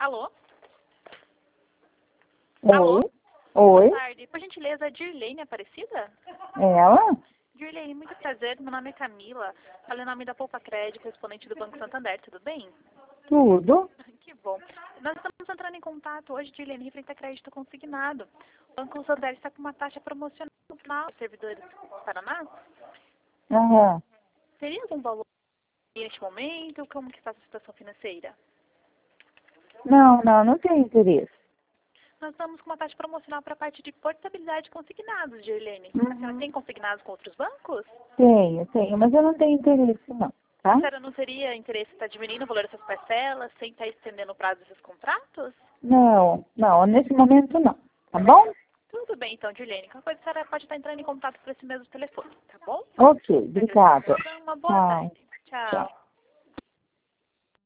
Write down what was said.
Alô? Oi? Boa Oi? tarde. Por gentileza, Dirlene Aparecida? Ela? Dirlene, muito prazer. Meu nome é Camila. Falo em nome da Poupa Crédito, correspondente do Banco Santander. Tudo bem? Tudo? Que bom. Nós estamos entrando em contato hoje, Dirlene, referente a crédito consignado. O Banco Santander está com uma taxa promocional para os servidores do Paraná. Aham. Teria algum valor neste momento? Como que está a sua situação financeira? Não tem interesse. Nós estamos com uma taxa promocional para a parte de portabilidade de consignados, Dirlene. A senhora tem consignados com outros bancos? Tenho, mas eu não tenho interesse não, tá? A senhora não teria interesse em estar diminuindo o valor dessas parcelas, sem estar estendendo o prazo desses contratos? Não, nesse momento não, tá bom? Tudo bem, então, Dirlene. Qualquer coisa, a senhora pode estar entrando em contato por esse mesmo telefone, tá bom? Ok, obrigada. Uma boa Tchau. tarde. Tchau.